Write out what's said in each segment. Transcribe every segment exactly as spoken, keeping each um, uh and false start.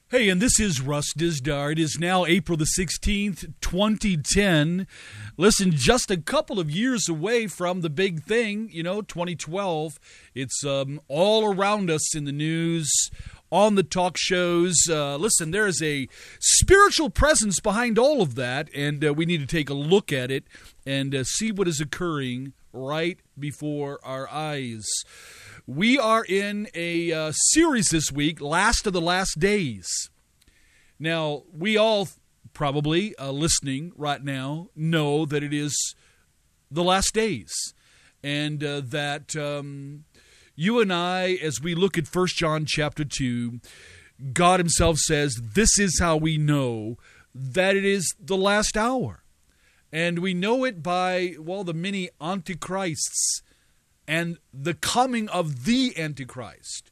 Hey, and this is Russ Dizdar. It is now April the sixteenth, twenty ten. Listen, just a couple of years away from the big thing, you know, twenty twelve. It's um, all around us in the news, on the talk shows. Uh, listen, there is a spiritual presence behind all of that, and uh, we need to take a look at it and uh, see what is occurring right before our eyes. We are in a uh, series this week, Last of the Last Days. Now, we all probably uh, listening right now know that it is the last days. And uh, that um, you and I, as we look at First John chapter two, God himself says, this is how we know that it is the last hour. And we know it by, well, the many antichrists and the coming of the Antichrist.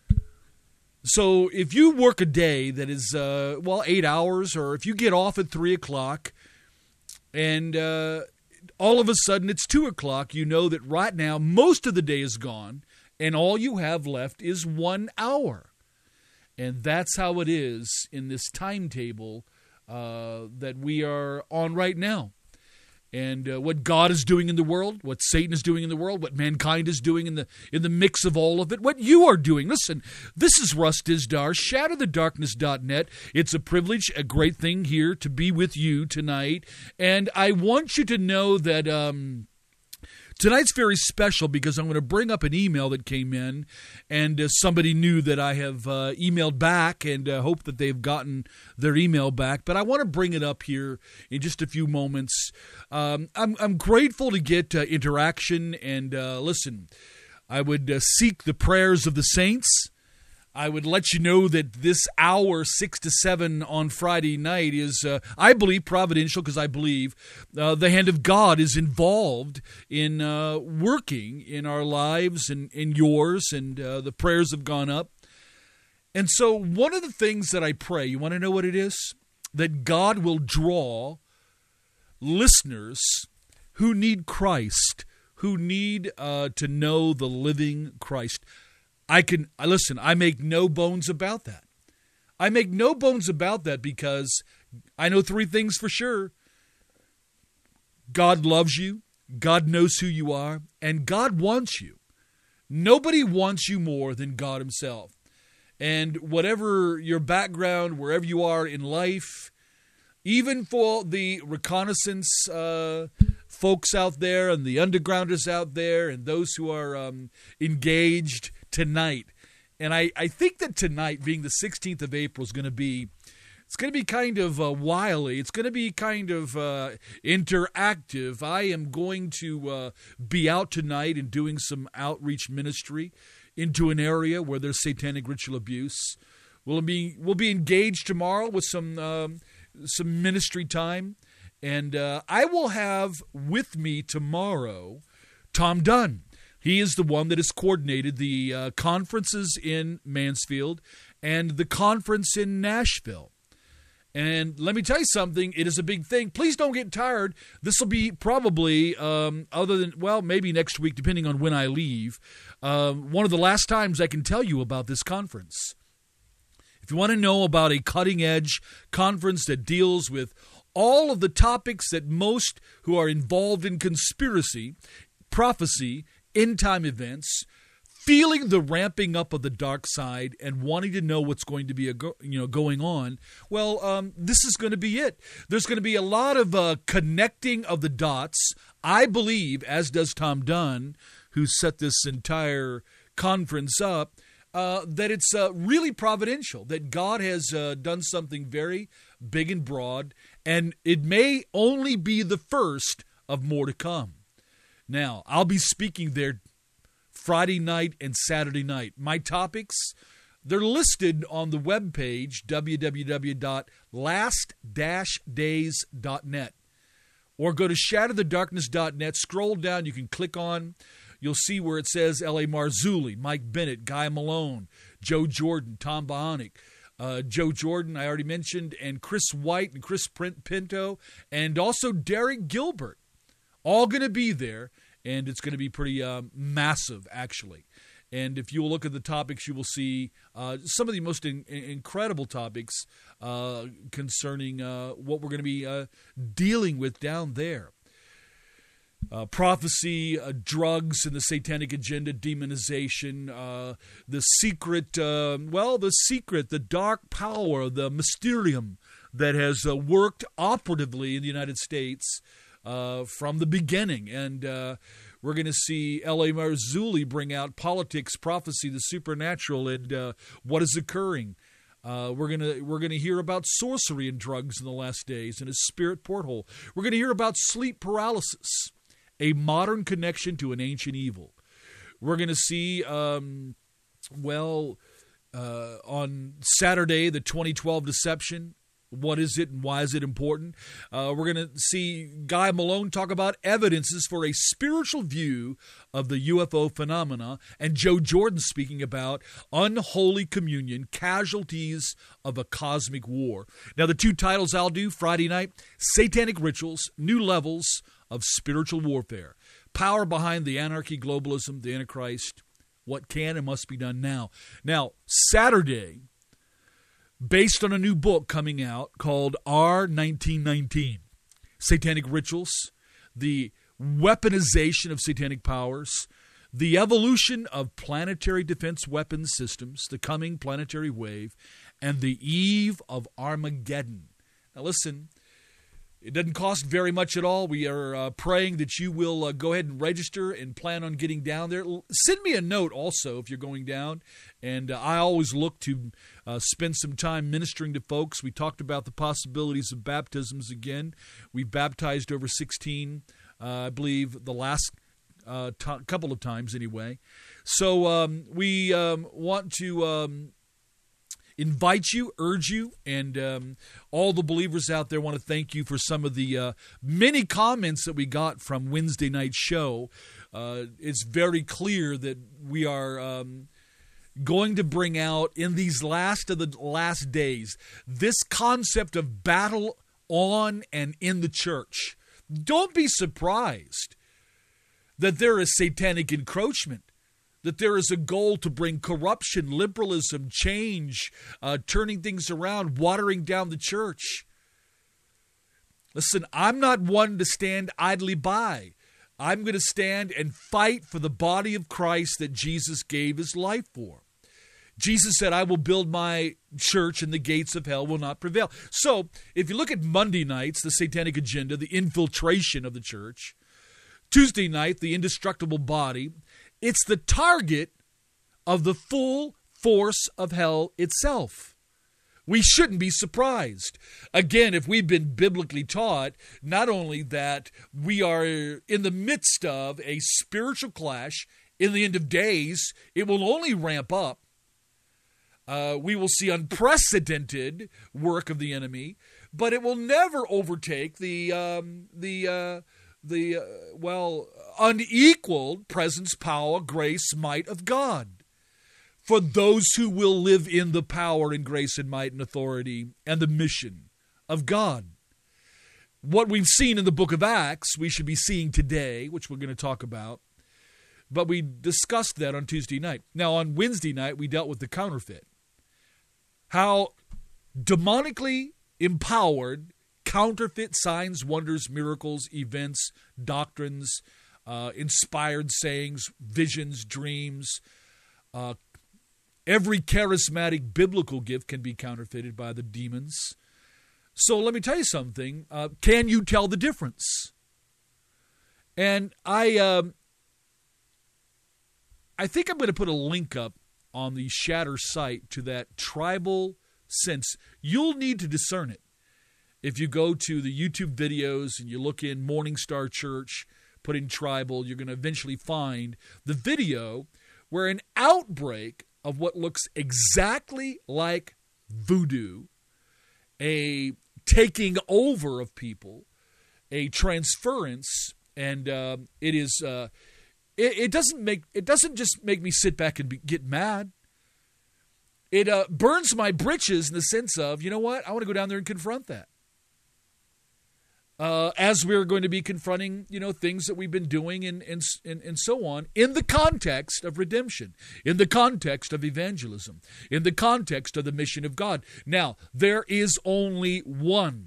So if you work a day that is, uh, well, eight hours, or if you get off at three o'clock, and uh, all of a sudden it's two o'clock, you know that right now most of the day is gone, and all you have left is one hour. And that's how it is in this timetable uh, that we are on right now. And uh, what God is doing in the world, what Satan is doing in the world, what mankind is doing in the in the mix of all of it, what you are doing. Listen, this is Russ Dizdar, shatter the darkness dot net. It's a privilege, a great thing here to be with you tonight. And I want you to know that um, tonight's very special because I'm going to bring up an email that came in, and uh, somebody knew that I have uh, emailed back, and uh, hope that they've gotten their email back. But I want to bring it up here in just a few moments. Um, I'm, I'm grateful to get uh, interaction, and uh, listen, I would uh, seek the prayers of the saints. I would let you know that this hour, six to seven on Friday night, is, uh, I believe, providential, because I believe uh, the hand of God is involved in uh, working in our lives and in yours, and uh, the prayers have gone up. And so one of the things that I pray, you want to know what it is? That God will draw listeners who need Christ, who need uh, to know the living Christ. I can, listen, I make no bones about that. I make no bones about that because I know three things for sure. God loves you, God knows who you are, and God wants you. Nobody wants you more than God himself. And whatever your background, wherever you are in life, even for the reconnaissance uh, folks out there and the undergrounders out there and those who are um, engaged tonight. And I, I think that tonight, being the sixteenth of April, is going to be, it's going to be kind of uh, wily. It's going to be kind of uh, interactive. I am going to uh, be out tonight and doing some outreach ministry into an area where there's satanic ritual abuse. We'll be, we'll be engaged tomorrow with some, um, some ministry time. And uh, I will have with me tomorrow Tom Dunn. He is the one that has coordinated the uh, conferences in Mansfield and the conference in Nashville. And let me tell you something, it is a big thing. Please don't get tired. This will be probably, um, other than, well, maybe next week, depending on when I leave, uh, one of the last times I can tell you about this conference. If you want to know about a cutting-edge conference that deals with all of the topics that most who are involved in conspiracy, prophecy, end-time events, feeling the ramping up of the dark side and wanting to know what's going to be a go, you know going on, well, um, this is going to be it. There's going to be a lot of uh, connecting of the dots. I believe, as does Tom Dunn, who set this entire conference up, uh, that it's uh, really providential, that God has uh, done something very big and broad, and it may only be the first of more to come. Now, I'll be speaking there Friday night and Saturday night. My topics, they're listed on the webpage, w w w dot last dash days dot net. Or go to shatter the darkness dot net, scroll down, you can click on, you'll see where it says L A Marzulli, Mike Bennett, Guy Malone, Joe Jordan, Tom Bohonic, uh, Joe Jordan, I already mentioned, and Chris White and Chris Pinto, and also Derek Gilbert. All going to be there, and it's going to be pretty um, massive, actually. And if you will look at the topics, you will see uh, some of the most in, in, incredible topics uh, concerning uh, what we're going to be uh, dealing with down there. Uh, prophecy, uh, drugs and the satanic agenda, demonization, uh, the secret, uh, well, the secret, the dark power, the mysterium that has uh, worked operatively in the United States uh, from the beginning. And uh, we're going to see L A. Marzulli bring out politics, prophecy, the supernatural, and uh, what is occurring. Uh, we're gonna we're gonna hear about sorcery and drugs in the last days and a spirit porthole. We're gonna hear about sleep paralysis, a modern connection to an ancient evil. We're gonna see, um, well, uh, on Saturday the twenty twelve deception. What is it and why is it important? Uh, we're going to see Guy Malone talk about evidences for a spiritual view of the U F O phenomena, and Joe Jordan speaking about unholy communion, casualties of a cosmic war. Now, the two titles I'll do Friday night, Satanic Rituals, New Levels of Spiritual Warfare. Power behind the anarchy, globalism, the Antichrist, what can and must be done now. Now, Saturday, based on a new book coming out called R nineteen nineteen, Satanic Rituals, the weaponization of satanic powers, the evolution of planetary defense weapons systems, the coming planetary wave, and the eve of Armageddon. Now listen, it doesn't cost very much at all. We are uh, praying that you will uh, go ahead and register and plan on getting down there. Send me a note also if you're going down. And uh, I always look to uh, spend some time ministering to folks. We talked about the possibilities of baptisms again. We've baptized over sixteen, uh, I believe, the last uh, t- couple of times anyway. So um, we um, want to Um, invite you, urge you, and um, all the believers out there want to thank you for some of the uh, many comments that we got from Wednesday night's show. Uh, it's very clear that we are um, going to bring out in these last of the last days this concept of battle on and in the church. Don't be surprised that there is satanic encroachment, that there is a goal to bring corruption, liberalism, change, uh, turning things around, watering down the church. Listen, I'm not one to stand idly by. I'm going to stand and fight for the body of Christ that Jesus gave his life for. Jesus said, I will build my church and the gates of hell will not prevail. So if you look at Monday nights, the satanic agenda, the infiltration of the church, Tuesday night, the indestructible body, it's the target of the full force of hell itself. We shouldn't be surprised. Again, if we've been biblically taught, not only that we are in the midst of a spiritual clash in the end of days, it will only ramp up. Uh, we will see unprecedented work of the enemy, but it will never overtake the um, the uh, the uh, well unequaled presence, power, grace, might of God for those who will live in the power and grace and might and authority and the mission of God. What we've seen in the book of Acts, we should be seeing today, which we're going to talk about. But we discussed that on Tuesday night. Now, on Wednesday night, we dealt with the counterfeit. How demonically empowered counterfeit signs, wonders, miracles, events, doctrines, uh, inspired sayings, visions, dreams, uh, every charismatic biblical gift can be counterfeited by the demons. So let me tell you something. Uh, can you tell the difference? And I, um, I think I'm going to put a link up on the Shatter site to that tribal sense. You'll need to discern it. If you go to the YouTube videos and you look in Morning Star Church, put in tribal, you're going to eventually find the video where an outbreak of what looks exactly like voodoo, a taking over of people, a transference, and uh, it is uh, it, it doesn't make it doesn't just make me sit back and be, get mad. It uh, burns my britches in the sense of, you know what, I want to go down there and confront that. uh, as we're going to be confronting, you know, things that we've been doing and, and, and, and so on, in the context of redemption, in the context of evangelism, in the context of the mission of God. Now, there is only one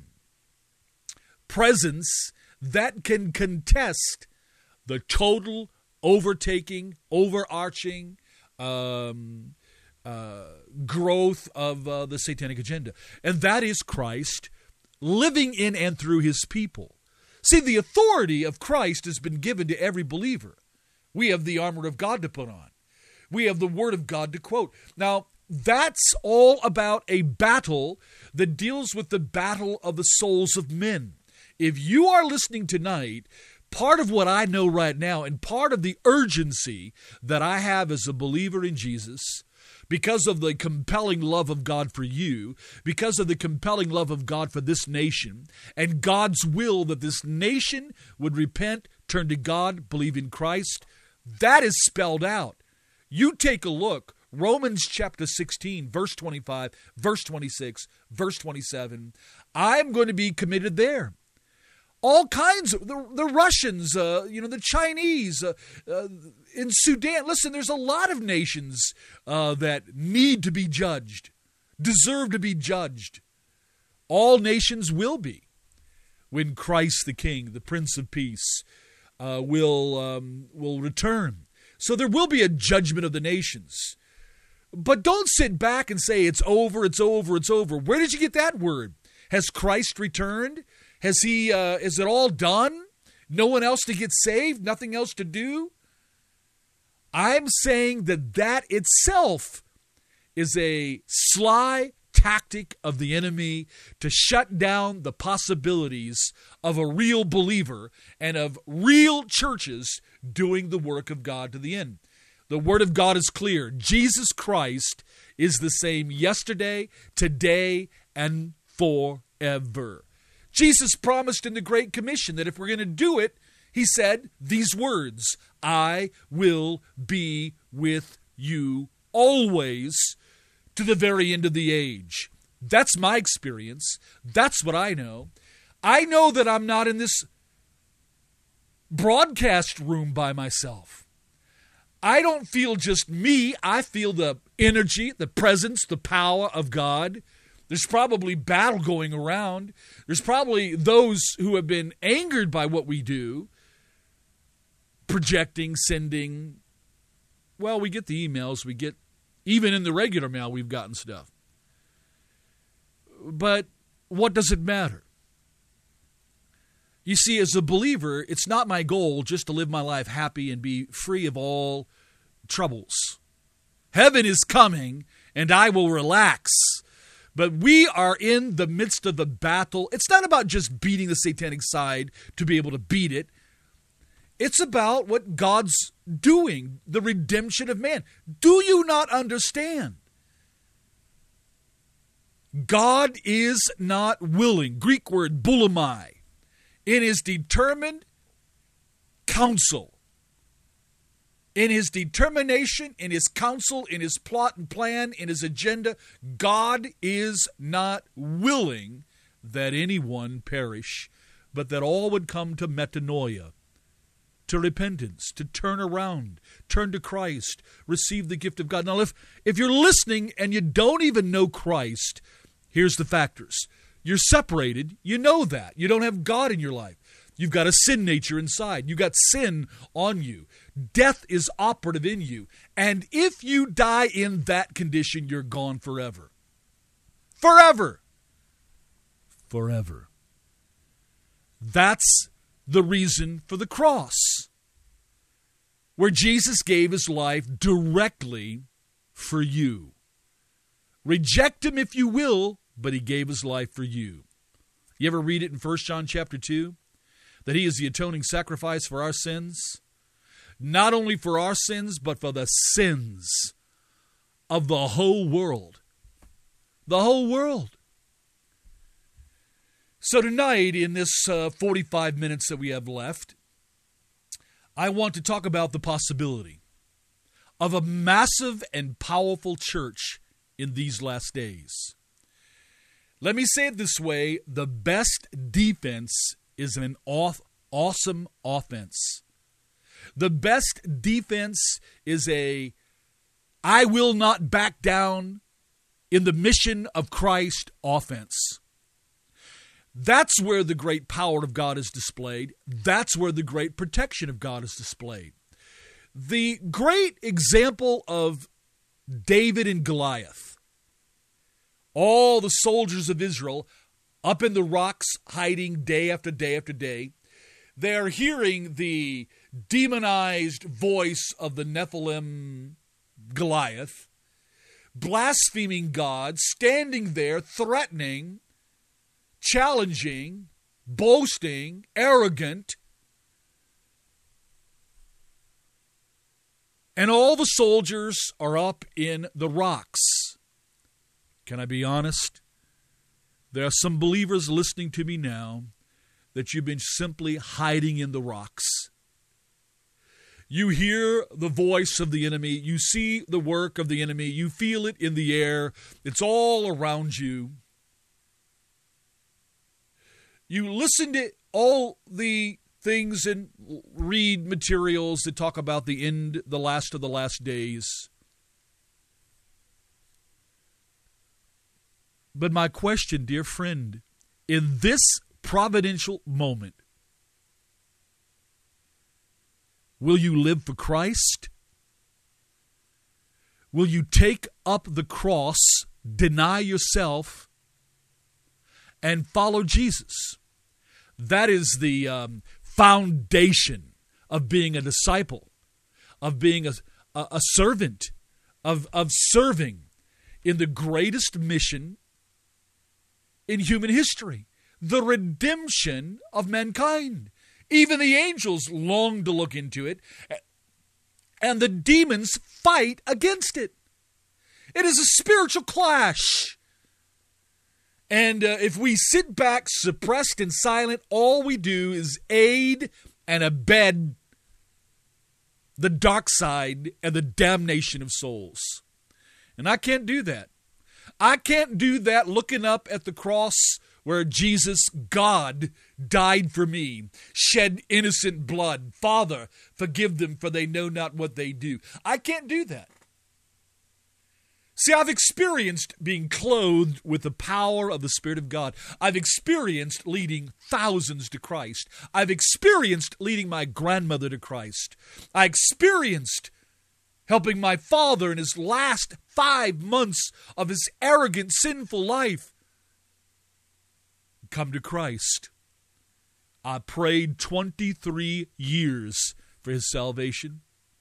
presence that can contest the total overtaking, overarching um, uh, growth of uh, the satanic agenda. And that is Christ living in and through his people. See, the authority of Christ has been given to every believer. We have the armor of God to put on. We have the word of God to quote. Now, that's all about a battle that deals with the battle of the souls of men. If you are listening tonight, part of what I know right now and part of the urgency that I have as a believer in Jesus, because of the compelling love of God for you, because of the compelling love of God for this nation, and God's will that this nation would repent, turn to God, believe in Christ, that is spelled out. You take a look, Romans chapter sixteen, verse twenty-five, verse twenty-six, verse twenty-seven. I'm going to be committed there. All kinds of, the, the Russians, uh, you know, the Chinese, uh, uh, in Sudan. Listen, there's a lot of nations uh, that need to be judged, deserve to be judged. All nations will be when Christ the King, the Prince of Peace, uh, will, um, will return. So there will be a judgment of the nations. But don't sit back and say, it's over, it's over, it's over. Where did you get that word? Has Christ returned? Has he, uh, is it all done? No one else to get saved? Nothing else to do? I'm saying that that itself is a sly tactic of the enemy to shut down the possibilities of a real believer and of real churches doing the work of God to the end. The word of God is clear. Jesus Christ is the same yesterday, today, and forever. Jesus promised in the Great Commission that if we're going to do it, he said these words, I will be with you always to the very end of the age. That's my experience. That's what I know. I know that I'm not in this broadcast room by myself. I don't feel just me. I feel the energy, the presence, the power of God. There's probably battle going around. There's probably those who have been angered by what we do, projecting, sending. Well, we get the emails. We get, even in the regular mail, we've gotten stuff. But what does it matter? You see, as a believer, it's not my goal just to live my life happy and be free of all troubles. Heaven is coming, and I will relax. But we are in the midst of the battle. It's not about just beating the satanic side to be able to beat it. It's about what God's doing, the redemption of man. Do you not understand? God is not willing, Greek word boulomai, in his determined counsel, in his determination, in his counsel, in his plot and plan, in his agenda, God is not willing that anyone perish, but that all would come to metanoia, to repentance, to turn around, turn to Christ, receive the gift of God. Now, if, if you're listening and you don't even know Christ, here's the factors. You're separated. You know that. You don't have God in your life. You've got a sin nature inside. You've got sin on you. Death is operative in you. And if you die in that condition, you're gone forever. Forever. Forever. That's the reason for the cross, where Jesus gave his life directly for you. Reject him if you will, but he gave his life for you. You ever read it in First John chapter two? That he is the atoning sacrifice for our sins? Not only for our sins, but for the sins of the whole world. The whole world. So tonight, in this uh, forty-five minutes that we have left, I want to talk about the possibility of a massive and powerful church in these last days. Let me say it this way, the best defense is an aw- awesome offense. The best defense is a I will not back down in the mission of Christ offense. That's where the great power of God is displayed. That's where the great protection of God is displayed. The great example of David and Goliath. All the soldiers of Israel up in the rocks hiding day after day after day. They're hearing the demonized voice of the Nephilim Goliath, blaspheming God, standing there threatening, challenging, boasting, arrogant. And all the soldiers are up in the rocks. Can I be honest? There are some believers listening to me now that you've been simply hiding in the rocks. You hear the voice of the enemy. You see the work of the enemy. You feel it in the air. It's all around you. You listen to all the things and read materials that talk about the end, the last of the last days. But my question, dear friend, in this providential moment, will you live for Christ? Will you take up the cross, deny yourself, and follow Jesus? That is the um, foundation of being a disciple, of being a, a, a servant, of, of serving in the greatest mission in human history, the redemption of mankind. Even the angels long to look into it, and the demons fight against it. It is a spiritual clash. And uh, if we sit back suppressed and silent, all we do is aid and abet the dark side and the damnation of souls. And I can't do that. I can't do that looking up at the cross where Jesus, God, died for me, shed innocent blood. Father, forgive them, for they know not what they do. I can't do that. See, I've experienced being clothed with the power of the Spirit of God. I've experienced leading thousands to Christ. I've experienced leading my grandmother to Christ. I experienced helping my father in his last five months of his arrogant, sinful life come to Christ. I prayed twenty-three years for his salvation.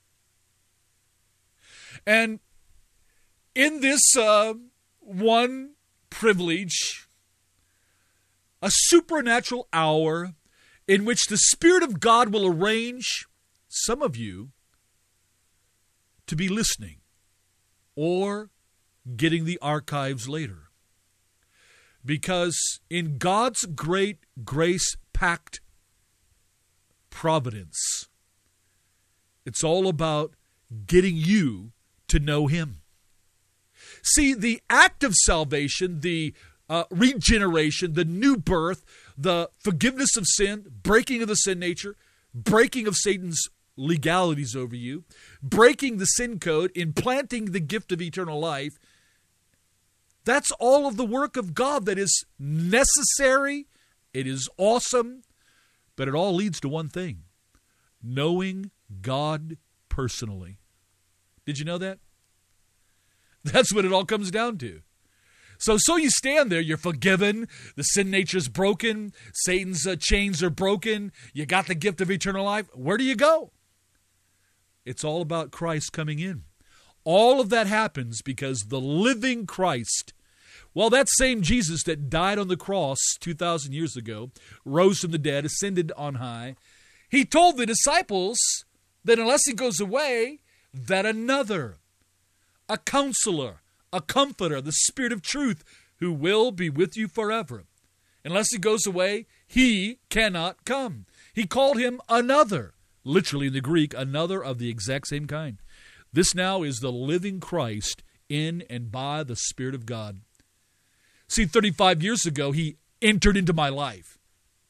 And in this uh, one privilege, a supernatural hour in which the Spirit of God will arrange some of you to be listening or getting the archives later. Because in God's great grace-packed providence, it's all about getting you to know Him. See, the act of salvation, the uh, regeneration, the new birth, the forgiveness of sin, breaking of the sin nature, breaking of Satan's legalities over you, breaking the sin code, implanting the gift of eternal life, that's all of the work of God that is necessary. It is awesome, but it all leads to one thing: knowing God personally. Did you know that? That's what it all comes down to. So, so you stand there, you're forgiven, the sin nature's broken, Satan's uh, chains are broken, you got the gift of eternal life. Where do you go? It's all about Christ coming in. All of that happens because the living Christ, well, that same Jesus that died on the cross two thousand years ago, rose from the dead, ascended on high, he told the disciples that unless he goes away, that another, a counselor, a comforter, the Spirit of truth, who will be with you forever. Unless he goes away, he cannot come. He called him another, literally in the Greek, another of the exact same kind. This now is the living Christ in and by the Spirit of God. See, thirty-five years ago, he entered into my life.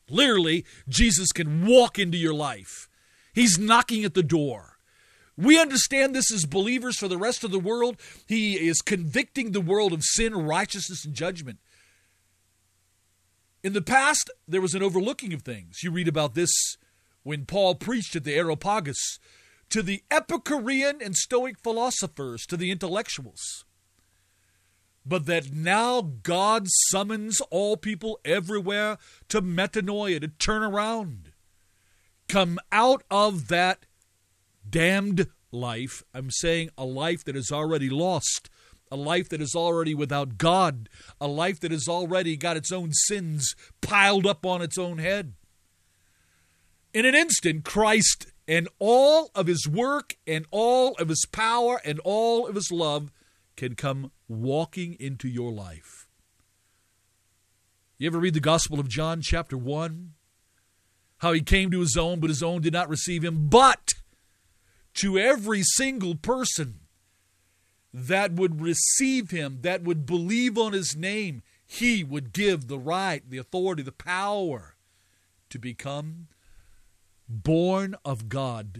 Literally, Jesus can walk into your life. He's knocking at the door. We understand this as believers. For the rest of the world, he is convicting the world of sin, righteousness, and judgment. In the past, there was an overlooking of things. You read about this when Paul preached at the Areopagus to the Epicurean and Stoic philosophers, to the intellectuals. But that now God summons all people everywhere to metanoia, to turn around. Come out of that damned life. I'm saying a life that is already lost, a life that is already without God, a life that has already got its own sins piled up on its own head. In an instant, Christ and all of his work and all of his power and all of his love can come walking into your life. You ever read the Gospel of John, chapter one? How he came to his own, but his own did not receive him. But to every single person that would receive him, that would believe on his name, he would give the right, the authority, the power to become born of God.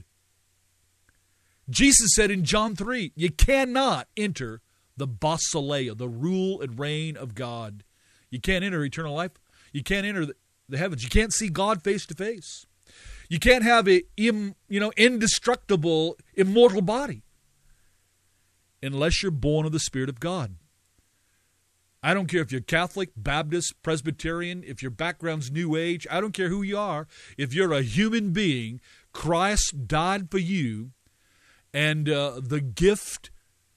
Jesus said in John three, you cannot enter the basileia, the rule and reign of God. You can't enter eternal life. You can't enter the, the heavens. You can't see God face to face. You can't have a im, you know, indestructible, immortal body unless you're born of the Spirit of God. I don't care if you're Catholic, Baptist, Presbyterian, if your background's New Age. I don't care who you are. If you're a human being, Christ died for you, and uh, the gift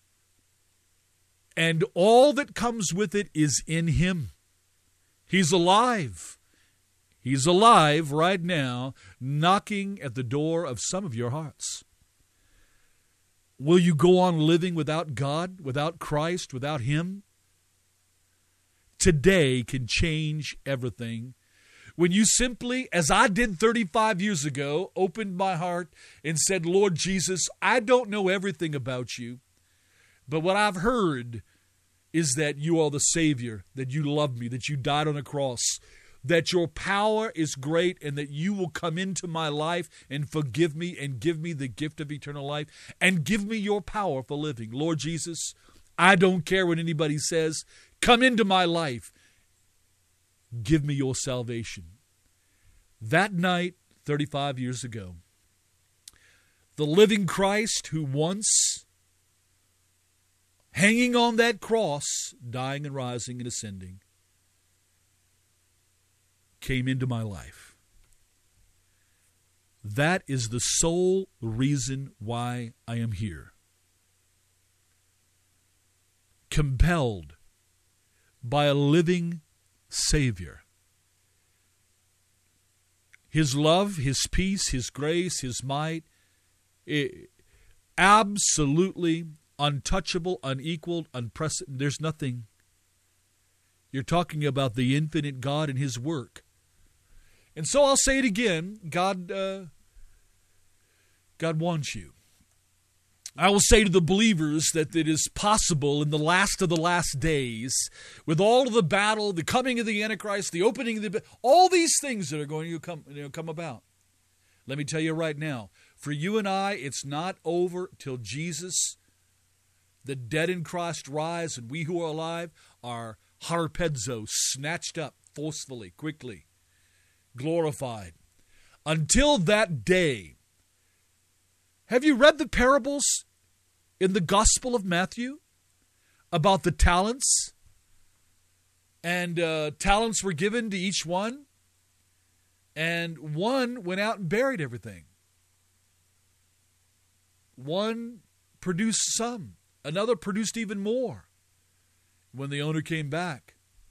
and all that comes with it is in him. He's alive. He's alive right now, knocking at the door of some of your hearts. Will you go on living without God, without Christ, without him? Today can change everything. When you simply, as I did thirty-five years ago, opened my heart and said, Lord Jesus, I don't know everything about you, but what I've heard is that you are the Savior, that you love me, that you died on a cross, that your power is great, and that you will come into my life and forgive me and give me the gift of eternal life and give me your power for living. Lord Jesus, I don't care what anybody says. Come into my life. Give me your salvation. That night, thirty-five years ago, the living Christ who once, hanging on that cross, dying and rising and ascending, came into my life. That is the sole reason why I am here. Compelled by a living Savior. His love, his peace, his grace, his might, absolutely untouchable, unequaled, unprecedented. There's nothing. You're talking about the infinite God and his work. And so I'll say it again, God, uh, God wants you. I will say to the believers that it is possible in the last of the last days, with all of the battle, the coming of the Antichrist, the opening of the, all these things that are going to come, you know, come about. Let me tell you right now, for you and I, it's not over till Jesus, the dead in Christ, rise, and we who are alive are harpazo, snatched up forcefully, quickly, glorified. Until that day, have you read the parables in the Gospel of Matthew about the talents? And uh, talents were given to each one, and one went out and buried everything. One produced some. Another produced even more when the owner came back.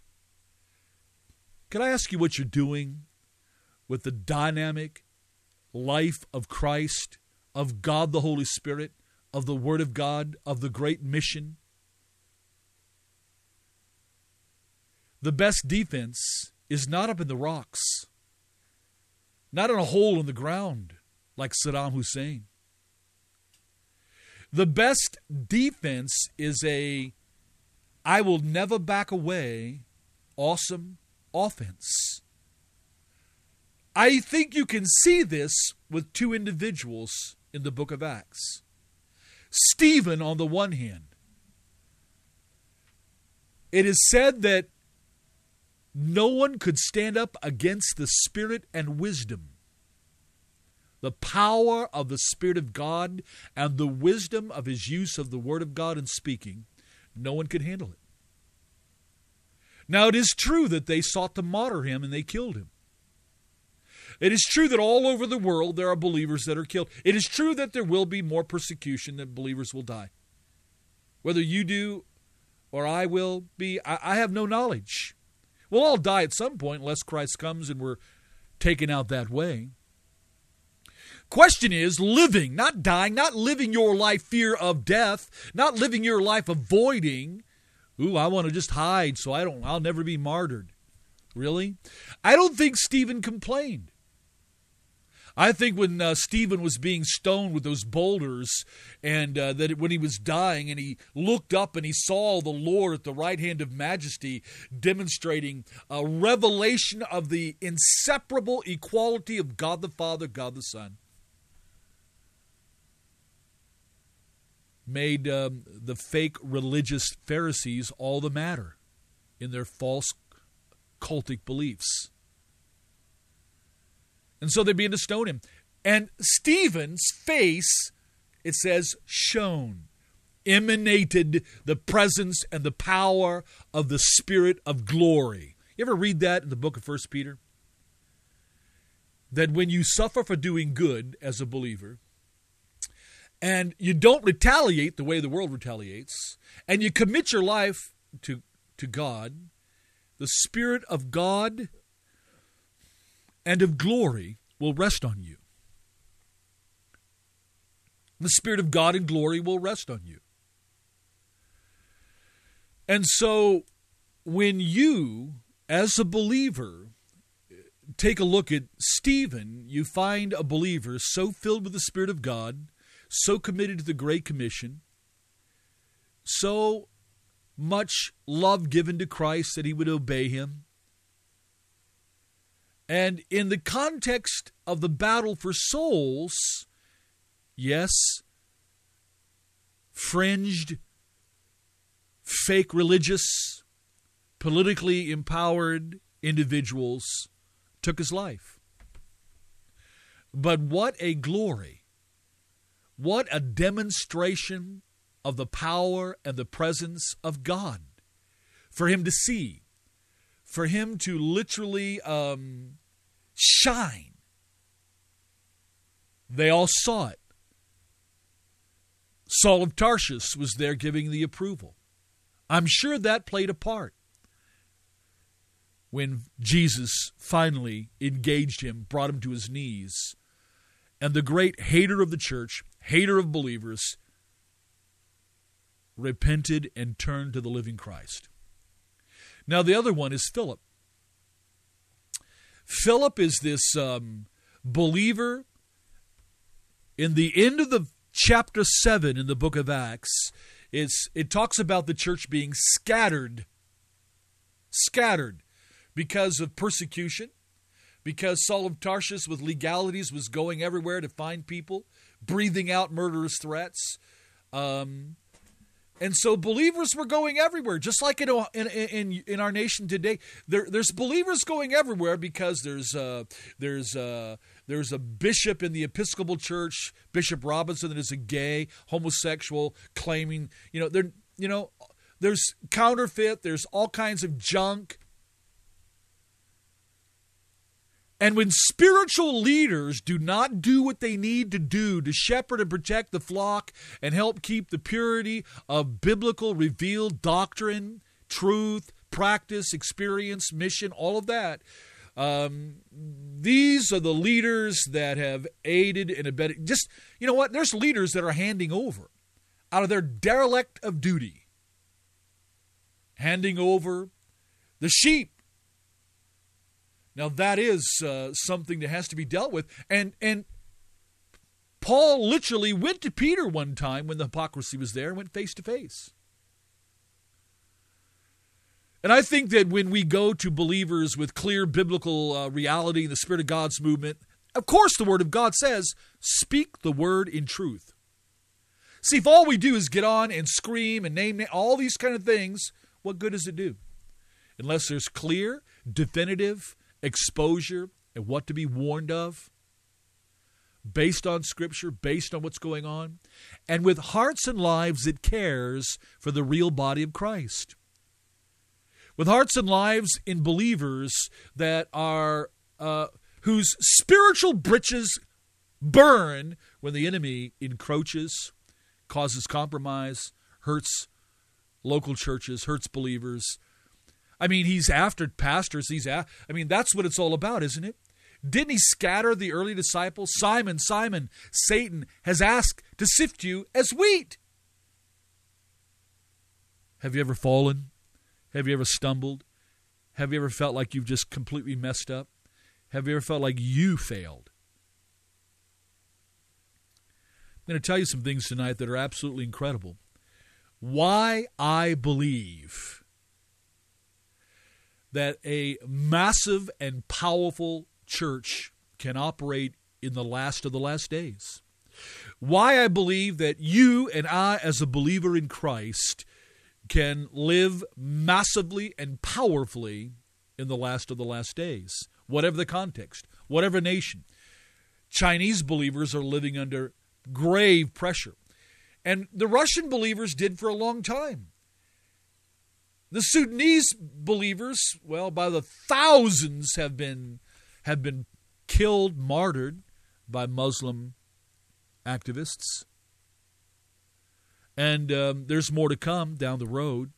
Can I ask you what you're doing with the dynamic life of Christ, of God the Holy Spirit, of the Word of God, of the great mission? The best defense is not up in the rocks, not in a hole in the ground like Saddam Hussein. The best defense is a I will never back away awesome offense. I think you can see this with two individuals in the book of Acts. Stephen, on the one hand, it is said that no one could stand up against the Spirit and wisdom, the power of the Spirit of God and the wisdom of his use of the Word of God and speaking. No one could handle it. Now, it is true that they sought to martyr him and they killed him. It is true that all over the world there are believers that are killed. It is true that there will be more persecution, that believers will die. Whether you do or I will be, I, I have no knowledge. We'll all die at some point unless Christ comes and we're taken out that way. Question is living, not dying, not living your life fear of death, not living your life avoiding, ooh, I want to just hide so I don't, I'll never be martyred. Really? I don't think Stephen complained. I think when uh, Stephen was being stoned with those boulders, and uh, that when he was dying and he looked up and he saw the Lord at the right hand of majesty, demonstrating a revelation of the inseparable equality of God the Father, God the Son, made um, the fake religious Pharisees all the madder in their false cultic beliefs. And so they began to stone him. And Stephen's face, it says, shone, emanated the presence and the power of the Spirit of glory. You ever read that in the book of First Peter? That when you suffer for doing good as a believer, and you don't retaliate the way the world retaliates, and you commit your life to, to God, the Spirit of God and of glory will rest on you. The Spirit of God and glory will rest on you. And so when you, as a believer, take a look at Stephen, you find a believer so filled with the Spirit of God, so committed to the Great Commission, so much love given to Christ that he would obey him. And in the context of the battle for souls, yes, fringed, fake religious, politically empowered individuals took his life. But what a glory, what a demonstration of the power and the presence of God for him to see, for him to literally um, shine. They all saw it. Saul of Tarsus was there giving the approval. I'm sure that played a part when Jesus finally engaged him, brought him to his knees, and the great hater of the church, hater of believers, repented and turned to the living Christ. Now, the other one is Philip. Philip is this um, believer. In the end of the chapter seven in the book of Acts, it's, it talks about the church being scattered. Scattered because of persecution, because Saul of Tarsus with legalities was going everywhere to find people, breathing out murderous threats. Um And so believers were going everywhere, just like in in in, in our nation today. There, there's believers going everywhere because there's uh, there's uh, there's a bishop in the Episcopal Church, Bishop Robinson, that is a gay homosexual, claiming you know there you know there's counterfeit, there's all kinds of junk. And when spiritual leaders do not do what they need to do to shepherd and protect the flock and help keep the purity of biblical revealed doctrine, truth, practice, experience, mission, all of that, um, these are the leaders that have aided and abetted. Just, you know what? There's leaders that are handing over out of their derelict of duty, handing over the sheep. Now, that is uh, something that has to be dealt with. And and Paul literally went to Peter one time when the hypocrisy was there and went face to face. And I think that when we go to believers with clear biblical uh, reality in the Spirit of God's movement, of course the Word of God says, speak the word in truth. See, if all we do is get on and scream and name all these kind of things, what good does it do? Unless there's clear, definitive exposure and what to be warned of, based on Scripture, based on what's going on, and with hearts and lives that cares for the real body of Christ. With hearts and lives in believers that are uh, whose spiritual britches burn when the enemy encroaches, causes compromise, hurts local churches, hurts believers. I mean, he's after pastors. He's a- I mean, that's what it's all about, isn't it? Didn't he scatter the early disciples? Simon, Simon, Satan has asked to sift you as wheat. Have you ever fallen? Have you ever stumbled? Have you ever felt like you've just completely messed up? Have you ever felt like you failed? I'm going to tell you some things tonight that are absolutely incredible. Why I believe that a massive and powerful church can operate in the last of the last days. Why I believe that you and I, as a believer in Christ, can live massively and powerfully in the last of the last days, whatever the context, whatever nation. Chinese believers are living under grave pressure, and the Russian believers did for a long time. The Sudanese believers, well, by the thousands have been have been killed, martyred by Muslim activists. And um, there's more to come down the road.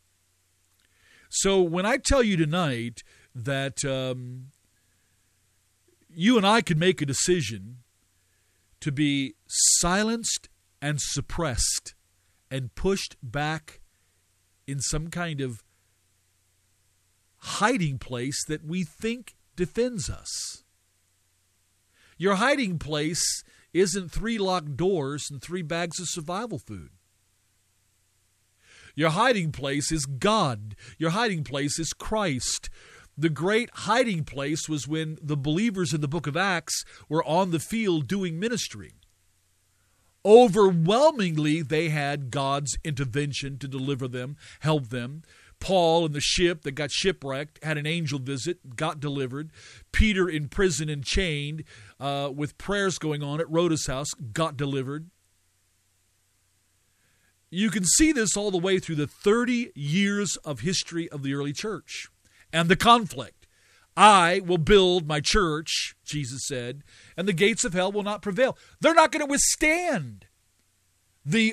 So when I tell you tonight that um, you and I could make a decision to be silenced and suppressed and pushed back in some kind of hiding place that we think defends us. Your hiding place isn't three locked doors and three bags of survival food. Your hiding place is God. Your hiding place is Christ. The great hiding place was when the believers in the book of Acts were on the field doing ministry. Overwhelmingly, they had God's intervention to deliver them, help them. Paul in the ship that got shipwrecked had an angel visit, got delivered. Peter in prison and chained uh, with prayers going on at Rhoda's house, got delivered. You can see this all the way through the thirty years of history of the early church and the conflict. I will build my church, Jesus said, and the gates of hell will not prevail. They're not going to withstand the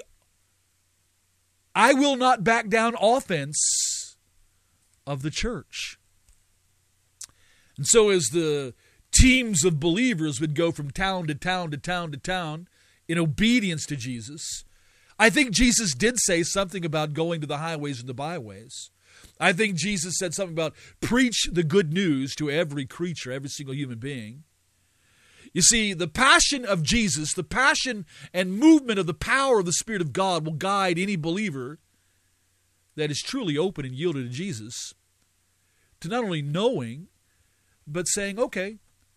I will not back down offense of the church. And so as the teams of believers would go from town to town to town to town in obedience to Jesus, I think Jesus did say something about going to the highways and the byways. I think Jesus said something about preach the good news to every creature, every single human being. You see, the passion of Jesus, the passion and movement of the power of the Spirit of God will guide any believer that is truly open and yielded to Jesus to not only knowing, but saying, okay,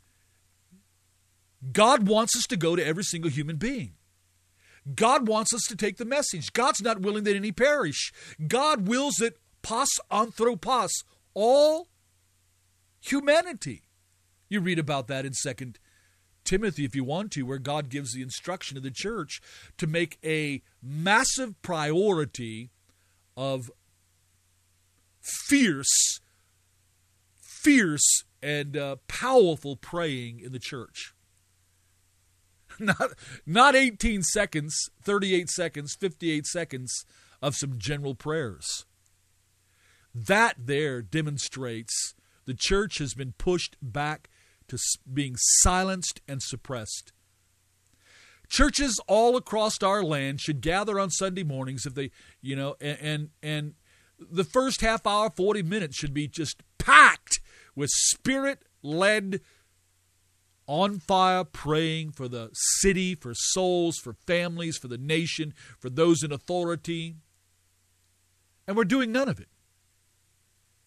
God wants us to go to every single human being. God wants us to take the message. God's not willing that any perish. God wills that pas anthropos, all humanity. You read about that in Second Timothy if you want to, where God gives the instruction to the church to make a massive priority of fierce, fierce and uh, powerful praying in the church. Not, not eighteen seconds, thirty-eight seconds, fifty-eight seconds of some general prayers. That there demonstrates the church has been pushed back to being silenced and suppressed. Churches all across our land should gather on Sunday mornings if they, you know, and and, and the first half hour, forty minutes should be just packed with Spirit-led, on fire praying for the city, for souls, for families, for the nation, for those in authority. And we're doing none of it.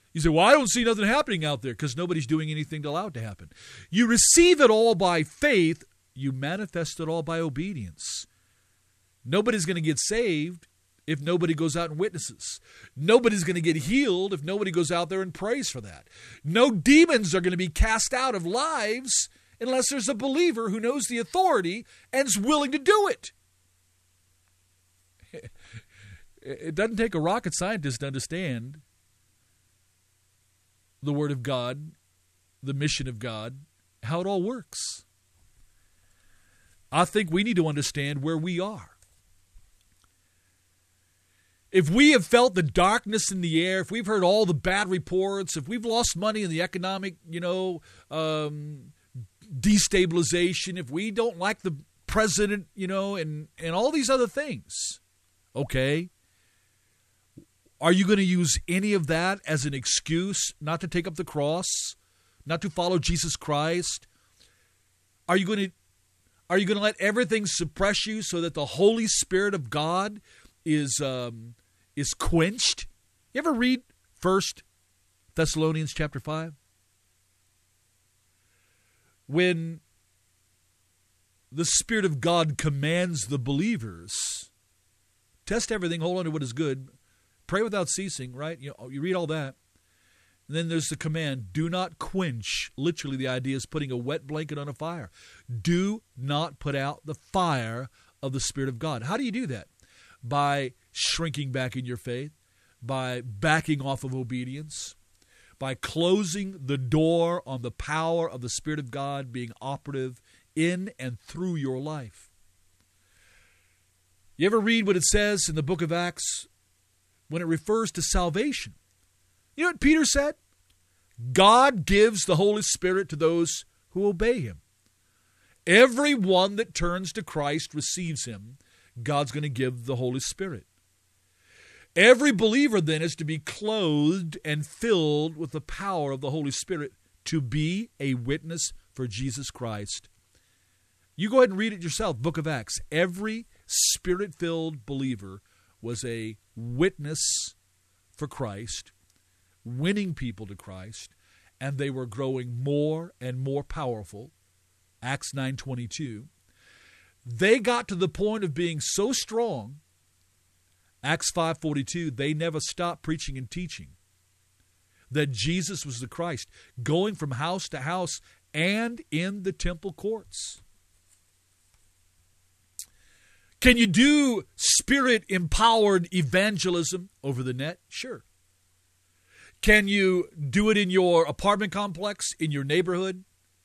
You say, well, I don't see nothing happening out there because nobody's doing anything to allow it to happen. You receive it all by faith. You manifest it all by obedience. Nobody's going to get saved if nobody goes out and witnesses. Nobody's going to get healed if nobody goes out there and prays for that. No demons are going to be cast out of lives unless there's a believer who knows the authority and is willing to do it. It doesn't take a rocket scientist to understand the Word of God, the mission of God, how it all works. I think we need to understand where we are. If we have felt the darkness in the air, if we've heard all the bad reports, if we've lost money in the economic, you know, um, destabilization, if we don't like the president, you know, and, and all these other things, okay, are you going to use any of that as an excuse not to take up the cross, not to follow Jesus Christ? Are you going to Are you going to let everything suppress you so that the Holy Spirit of God is um, is quenched? You ever read First Thessalonians chapter five? When the Spirit of God commands the believers, test everything, hold on to what is good, pray without ceasing, right? You know, you read all that. And then there's the command, do not quench. Literally, the idea is putting a wet blanket on a fire. Do not put out the fire of the Spirit of God. How do you do that? By shrinking back in your faith, by backing off of obedience, by closing the door on the power of the Spirit of God being operative in and through your life. You ever read what it says in the book of Acts when it refers to salvation? You know what Peter said? God gives the Holy Spirit to those who obey him. Everyone that turns to Christ receives him. God's going to give the Holy Spirit. Every believer then is to be clothed and filled with the power of the Holy Spirit to be a witness for Jesus Christ. You go ahead and read it yourself, Book of Acts. Every Spirit-filled believer was a witness for Christ, winning people to Christ, and they were growing more and more powerful. Acts nine twenty-two. They got to the point of being so strong, Acts five forty-two, they never stopped preaching and teaching that Jesus was the Christ, going from house to house and in the temple courts. Can you do Spirit-empowered evangelism over the net? Sure. Can you do it in your apartment complex, in your neighborhood?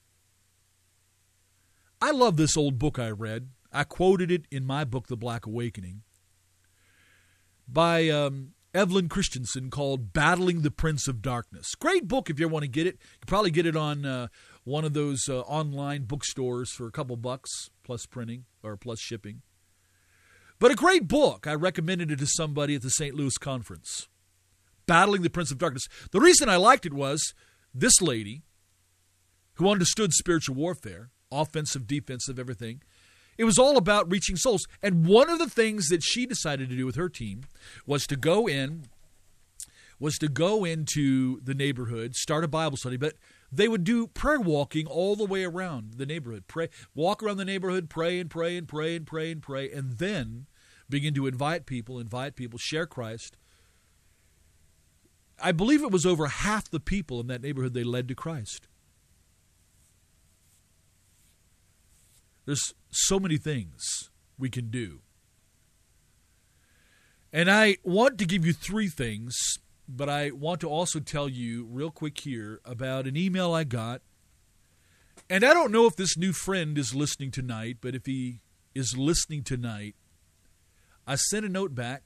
I love this old book I read. I quoted it in my book, The Black Awakening, by um, Evelyn Christensen, called Battling the Prince of Darkness. Great book if you ever want to get it. You can probably get it on uh, one of those uh, online bookstores for a couple bucks, plus printing or plus shipping. But a great book. I recommended it to somebody at the Saint Louis conference. Battling the Prince of Darkness. The reason I liked it was this lady, who understood spiritual warfare, offensive, defensive, everything, it was all about reaching souls. And one of the things that she decided to do with her team was to go in, was to go into the neighborhood, start a Bible study, but they would do prayer walking all the way around the neighborhood. Pray, walk around the neighborhood, pray and pray and pray and pray and pray, and then begin to invite people, invite people, share Christ. I believe it was over half the people in that neighborhood they led to Christ. There's so many things we can do. And I want to give you three things, but I want to also tell you real quick here about an email I got. And I don't know if this new friend is listening tonight, but if he is listening tonight, I sent a note back.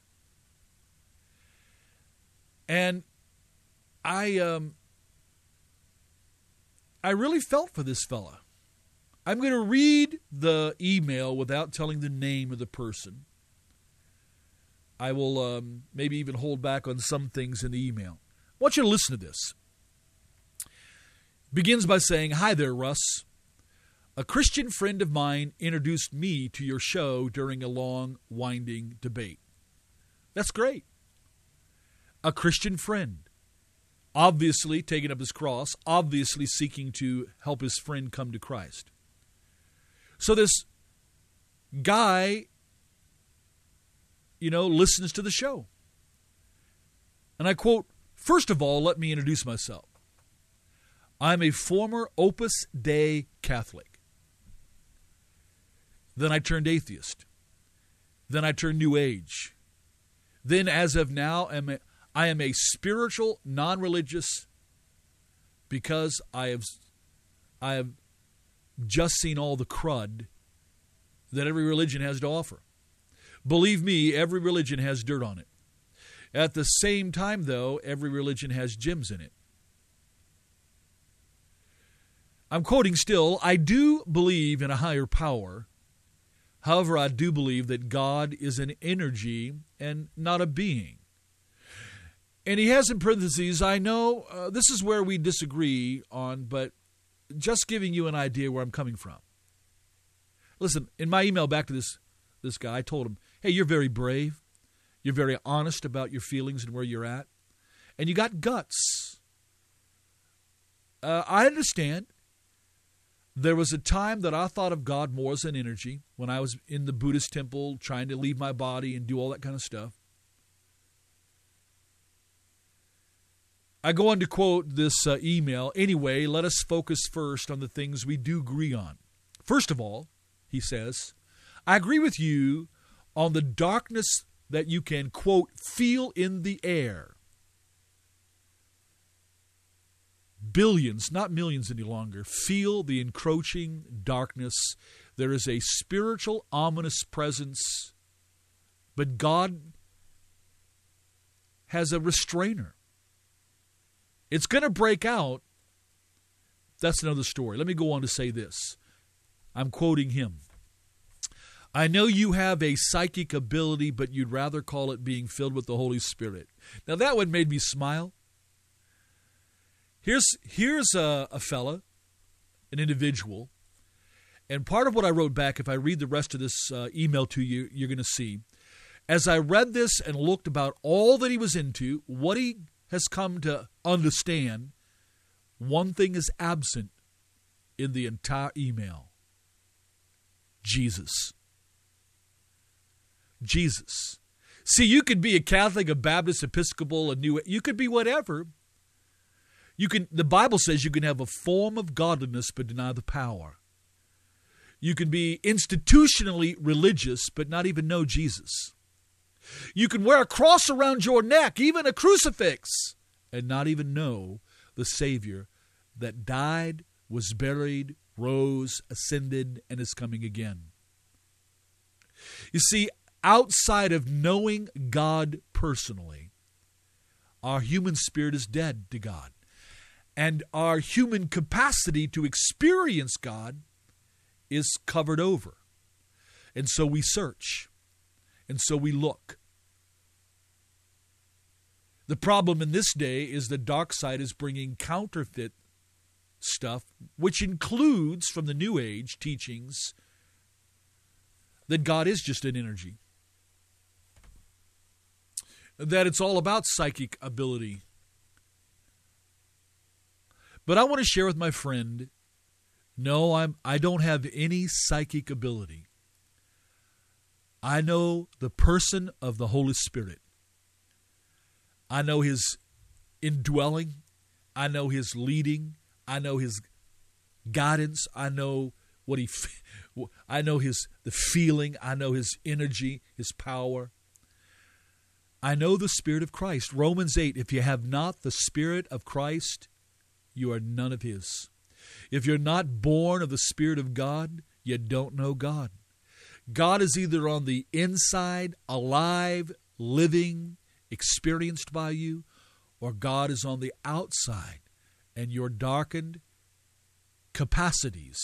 And I um, I really felt for this fella. I'm going to read the email without telling the name of the person. I will um, maybe even hold back on some things in the email. I want you to listen to this. Begins by saying, "Hi there, Russ. A Christian friend of mine introduced me to your show during a long, winding debate." That's great. A Christian friend. obviously taking up his cross, obviously seeking to help his friend come to Christ. So this guy, you know, listens to the show. And I quote, "First of all, let me introduce myself. I'm a former Opus Dei Catholic. Then I turned atheist. Then I turned New Age. Then, as of now, I'm a, I am a spiritual, non-religious, because I have, I have just seen all the crud that every religion has to offer. Believe me, every religion has dirt on it. At the same time, though, every religion has gems in it." I'm quoting still, "I do believe in a higher power. However, I do believe that God is an energy and not a being." And he has in parentheses, "I know uh, this is where we disagree on, but just giving you an idea where I'm coming from." Listen, in my email back to this, this guy, I told him, "Hey, you're very brave. You're very honest about your feelings and where you're at. And you got guts. Uh, I understand. There was a time that I thought of God more as an energy when I was in the Buddhist temple trying to leave my body and do all that kind of stuff. I go on to quote this uh, email. "Anyway, let us focus first on the things we do agree on. First of all," he says, "I agree with you on the darkness that you can, quote, feel in the air. Billions, not millions any longer, feel the encroaching darkness. There is a spiritual, ominous presence, but God has a restrainer. It's going to break out. That's another story." Let me go on to say this. I'm quoting him. "I know you have a psychic ability, but you'd rather call it being filled with the Holy Spirit." Now that one made me smile. Here's, here's a, a fella, an individual, and part of what I wrote back, if I read the rest of this uh, email to you, you're going to see. As I read this and looked about all that he was into, what he has come to understand, one thing is absent in the entire email. Jesus. Jesus. See, you could be a Catholic, a Baptist, Episcopal, a New, you could be whatever. You can. The Bible says you can have a form of godliness but deny the power. You can be institutionally religious but not even know Jesus. You can wear a cross around your neck, even a crucifix, and not even know the Savior that died, was buried, rose, ascended, and is coming again. You see, outside of knowing God personally, our human spirit is dead to God. And our human capacity to experience God is covered over. And so we search. And so we look. The problem in this day is the dark side is bringing counterfeit stuff, which includes, from the New Age teachings, that God is just an energy. That it's all about psychic ability. But I want to share with my friend, no, I'm, I don't have any psychic ability. I know the person of the Holy Spirit. I know His indwelling. I know His leading. I know His guidance. I know what He, I know His the feeling. I know His energy, His power. I know the Spirit of Christ. Romans eight, if you have not the Spirit of Christ, you are none of His. If you're not born of the Spirit of God, you don't know God. God is either on the inside, alive, living, experienced by you, or God is on the outside, and your darkened capacities,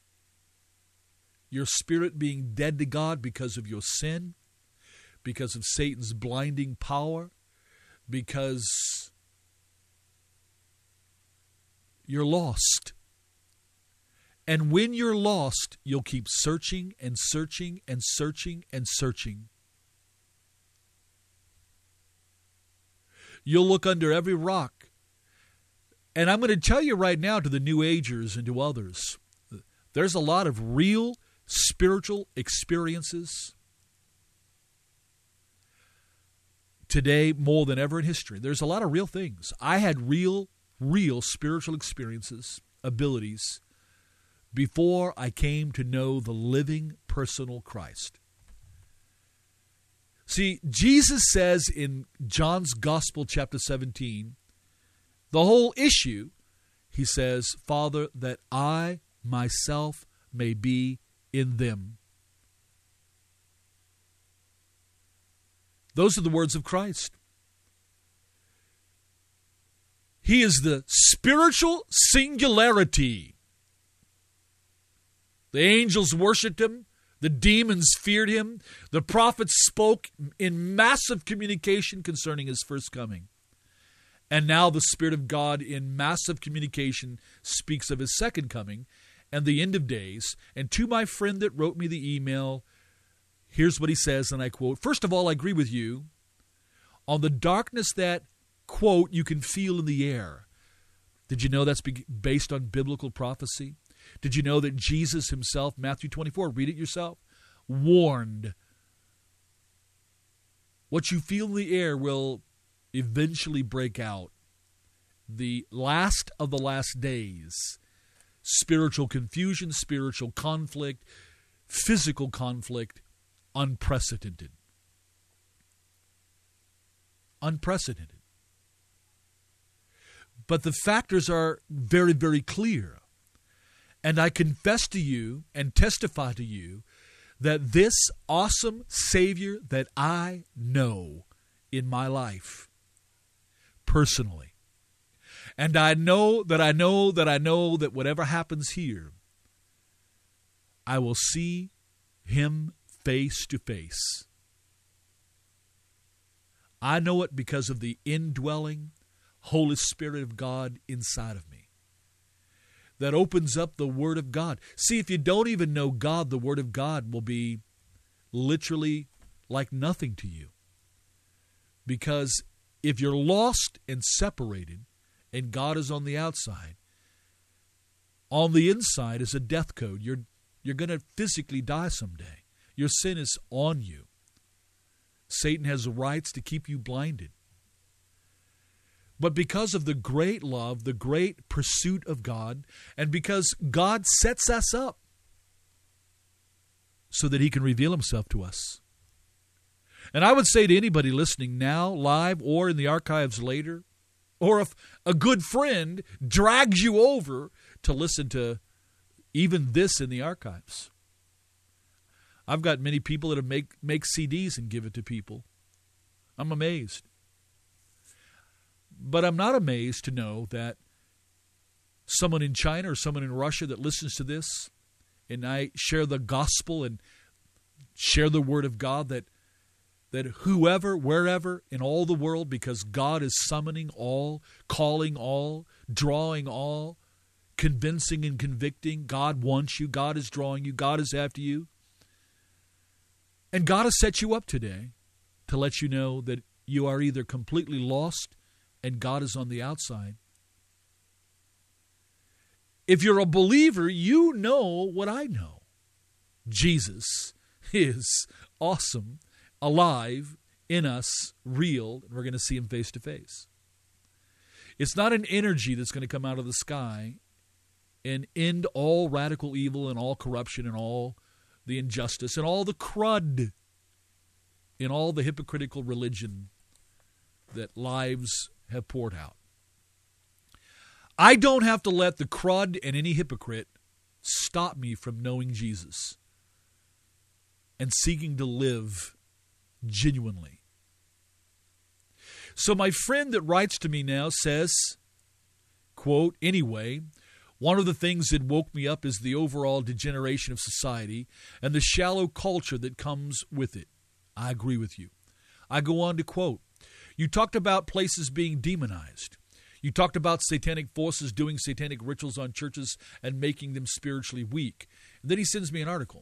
your spirit being dead to God because of your sin, because of Satan's blinding power, because you're lost. And when you're lost, you'll keep searching and searching and searching and searching. You'll look under every rock And I'm going to tell you right now, to the New Agers and to others, there's a lot of real spiritual experiences today more than ever in history. There's a lot of real things. I had real, real spiritual experiences, abilities, before I came to know the living, personal Christ. See, Jesus says in John's Gospel, chapter seventeen, the whole issue, he says, Father, that I myself may be in them. Those are the words of Christ. He is the spiritual singularity. The angels worshiped him. The demons feared him. The prophets spoke in massive communication concerning his first coming. And now the Spirit of God in massive communication speaks of his second coming and the end of days. And to my friend that wrote me the email, here's what he says, and I quote, "First of all, I agree with you on the darkness that, quote, you can feel in the air." Did you know that's based on biblical prophecy? Did you know that Jesus himself, Matthew twenty-four, read it yourself, warned what you feel in the air will eventually break out. The last of the last days, spiritual confusion, spiritual conflict, physical conflict, unprecedented. Unprecedented. But the factors are very, very clear. And I confess to you and testify to you that this awesome Savior that I know in my life, personally, and I know that I know that I know that whatever happens here, I will see him face to face. I know it because of the indwelling Holy Spirit of God inside of me that opens up the Word of God. See, if you don't even know God, the Word of God will be literally like nothing to you. Because if you're lost and separated and God is on the outside, on the inside is a death code. You're, you're going to physically die someday. Your sin is on you. Satan has rights to keep you blinded. But because of the great love, the great pursuit of God, and because God sets us up so that he can reveal himself to us. And I would say to anybody listening now, live or in the archives later, or if a good friend drags you over to listen to even this in the archives. I've got many people that have make, make C Ds and give it to people. I'm amazed. But I'm not amazed to know that someone in China or someone in Russia that listens to this, and I share the gospel and share the word of God, that that whoever, wherever in all the world, because God is summoning all, calling all, drawing all, convincing and convicting, God wants you, God is drawing you, God is after you. And God has set you up today to let you know that you are either completely lost and God is on the outside. If you're a believer, you know what I know. Jesus is awesome, alive, in us, real, and we're going to see him face to face. It's not an energy that's going to come out of the sky and end all radical evil and all corruption and all the injustice and all the crud and all the hypocritical religion that lives have poured out. I don't have to let the crud and any hypocrite stop me from knowing Jesus and seeking to live genuinely. So my friend that writes to me now says, quote, "Anyway, one of the things that woke me up is the overall degeneration of society and the shallow culture that comes with it." I agree with you. I go on to quote, "You talked about places being demonized. You talked about satanic forces doing satanic rituals on churches and making them spiritually weak." And then he sends me an article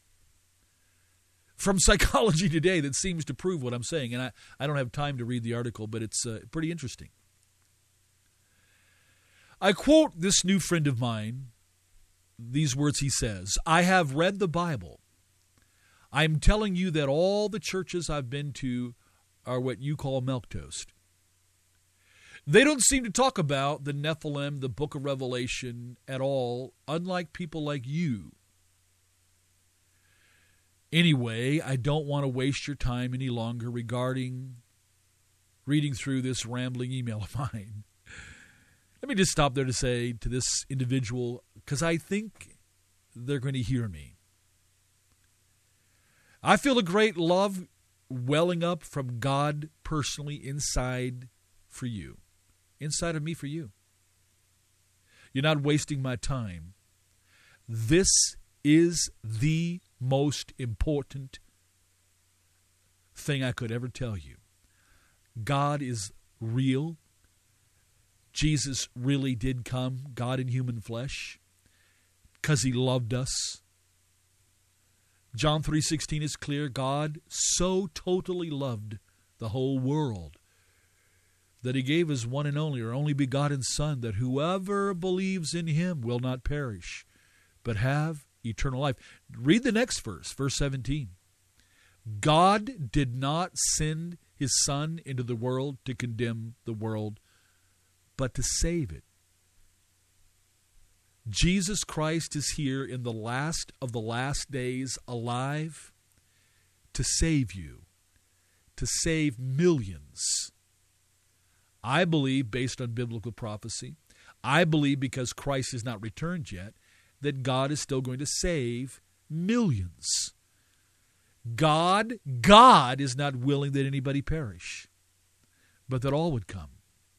from Psychology Today that seems to prove what I'm saying. And I, I don't have time to read the article, but it's uh, pretty interesting. I quote this new friend of mine, these words he says, "I have read the Bible. I'm telling you that all the churches I've been to are what you call milquetoast. They don't seem to talk about the Nephilim, the book of Revelation at all, unlike people like you. Anyway, I don't want to waste your time any longer regarding reading through this rambling email of mine. Let me just stop there to say to this individual, because I think they're going to hear me. I feel a great love welling up from God personally inside for you, inside of me for you. You're not wasting my time. This is the most important thing I could ever tell you. God is real. Jesus really did come, God in human flesh, because he loved us. John three sixteen is clear. God so totally loved the whole world that he gave his one and only, or only begotten Son, that whoever believes in him will not perish, but have eternal life. Read the next verse, verse seventeen. God did not send his Son into the world to condemn the world, but to save it. Jesus Christ is here in the last of the last days, alive to save you, to save millions. I believe, based on biblical prophecy, I believe because Christ has not returned yet, that God is still going to save millions. God, God is not willing that anybody perish, but that all would come.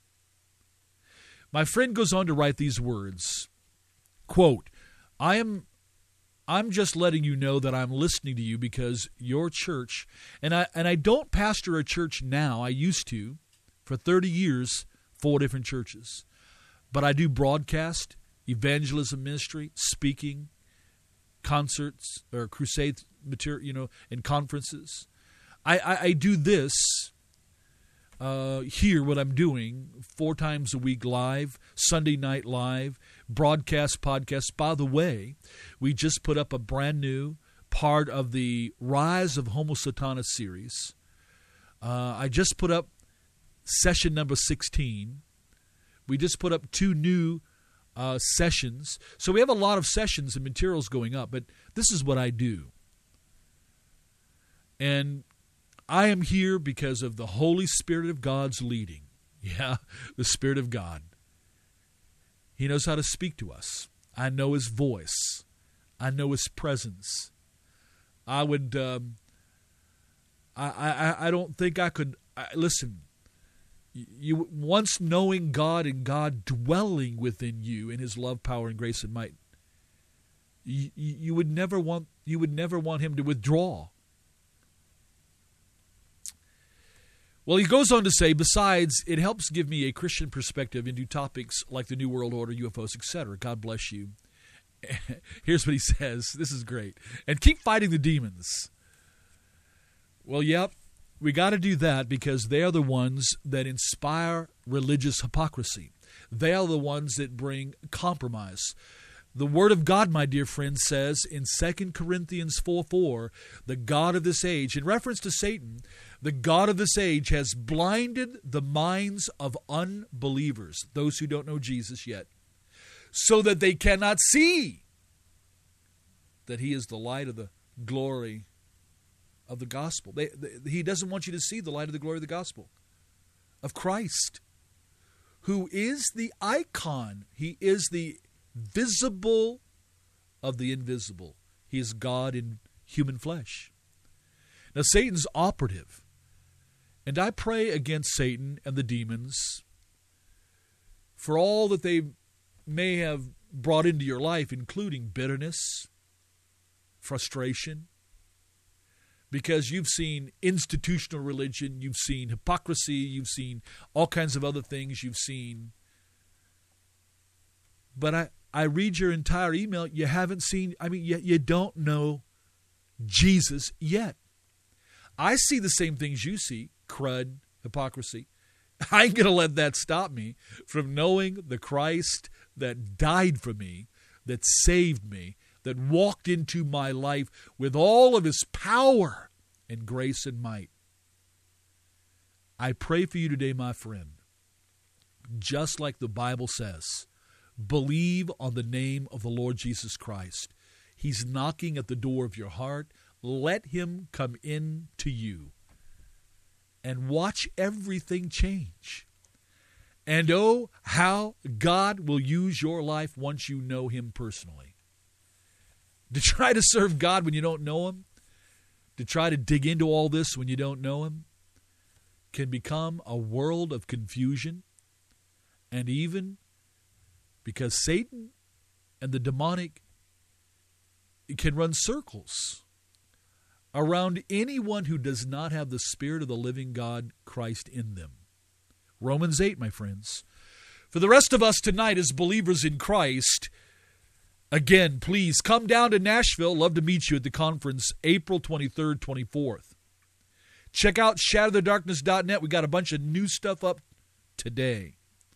My friend goes on to write these words, quote, I am I'm just letting you know that I'm listening to you because your church, and I and I don't pastor a church now. I used to for thirty years, four different churches. But I do broadcast, evangelism ministry, speaking, concerts or crusade material, you know, and conferences. I, I, I do this uh, here, what I'm doing, four times a week live, Sunday night live, broadcast, podcast. By the way, we just put up a brand new part of the Rise of Homo Satanas series. Uh, I just put up session number sixteen. We just put up two new uh, sessions. So we have a lot of sessions and materials going up, but this is what I do. And I am here because of the Holy Spirit of God's leading. Yeah, the Spirit of God. He knows how to speak to us. I know his voice. I know his presence. I would, um, I, I, I don't think I could, I, listen, you once knowing God and God dwelling within you in his love, power, and grace and might, you, you would never want, you would never want him to withdraw. Well, he goes on to say, besides, it helps give me a Christian perspective into topics like the New World Order, U F Os, et cetera. God bless you. Here's what he says. This is great. And keep fighting the demons. Well, yep, we got to do that because they are the ones that inspire religious hypocrisy. They are the ones that bring compromise. The Word of God, my dear friend, says in Second Corinthians four four, the God of this age, in reference to Satan, the God of this age has blinded the minds of unbelievers, those who don't know Jesus yet, so that they cannot see that he is the light of the glory of the gospel. They, they, he doesn't want you to see the light of the glory of the gospel, of Christ, who is the icon. He is the visible of the invisible. He is God in human flesh. Now, Satan's operative. And I pray against Satan and the demons for all that they may have brought into your life, including bitterness, frustration, because you've seen institutional religion, you've seen hypocrisy, you've seen all kinds of other things, you've seen. But I, I read your entire email, you haven't seen, I mean, you, you don't know Jesus yet. I see the same things you see, crud, hypocrisy, I ain't going to let that stop me from knowing the Christ that died for me, that saved me, that walked into my life with all of his power and grace and might. I pray for you today, my friend, just like the Bible says, believe on the name of the Lord Jesus Christ. He's knocking at the door of your heart. Let him come in to you and watch everything change. And oh, how God will use your life once you know him personally. To try to serve God when you don't know him, to try to dig into all this when you don't know him, can become a world of confusion. And even because Satan and the demonic can run circles around anyone who does not have the Spirit of the living God, Christ, in them. Romans eight, my friends. For the rest of us tonight as believers in Christ, again, please come down to Nashville. Love to meet you at the conference April twenty-third, twenty-fourth. Check out shatter the darkness dot net. We got a bunch of new stuff up today.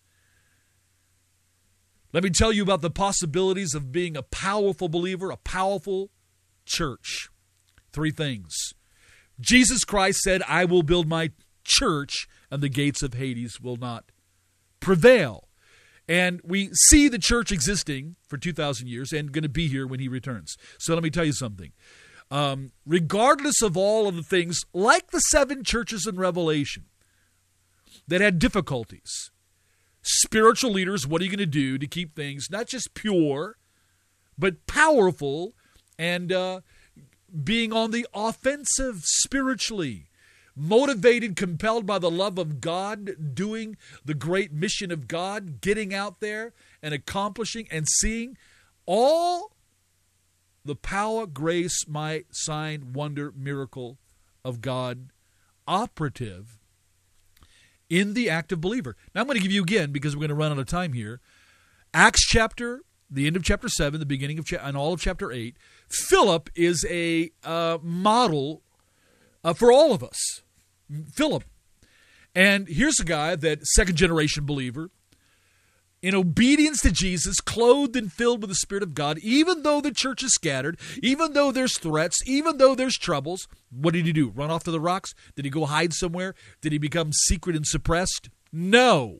Let me tell you about the possibilities of being a powerful believer, a powerful church. Three things. Jesus Christ said, I will build my church, and the gates of Hades will not prevail. And we see the church existing for two thousand years and going to be here when he returns. So let me tell you something. Um, regardless of all of the things, like the seven churches in Revelation that had difficulties, spiritual leaders, what are you going to do to keep things not just pure, but powerful and uh, being on the offensive spiritually, motivated, compelled by the love of God, doing the great mission of God, getting out there and accomplishing and seeing all the power, grace, might, sign, wonder, miracle of God operative in the active believer. Now I'm going to give you again, because we're going to run out of time here, Acts chapter, the end of chapter seven, the beginning of cha- and all of chapter eight. Philip is a uh, model uh, for all of us. Philip. And here's a guy that second generation believer, in obedience to Jesus, clothed and filled with the Spirit of God, even though the church is scattered, even though there's threats, even though there's troubles. What did he do? Run off to the rocks? Did he go hide somewhere? Did he become secret and suppressed? No.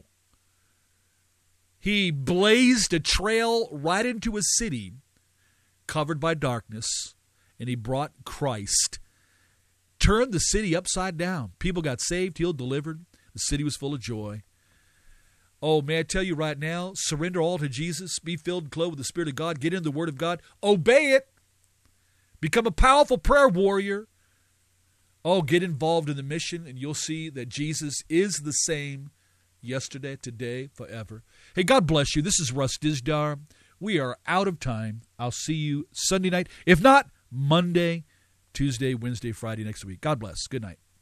He blazed a trail right into a city covered by darkness, and he brought Christ. Turned the city upside down. People got saved, healed, delivered. The city was full of joy. Oh, may I tell you right now, surrender all to Jesus, be filled and clothed with the Spirit of God, get in the Word of God, obey it, become a powerful prayer warrior. Oh, get involved in the mission, and you'll see that Jesus is the same yesterday, today, forever. Hey, God bless you. This is Russ Dizdar. We are out of time. I'll see you Sunday night. If not, Monday, Tuesday, Wednesday, Friday next week. God bless. Good night.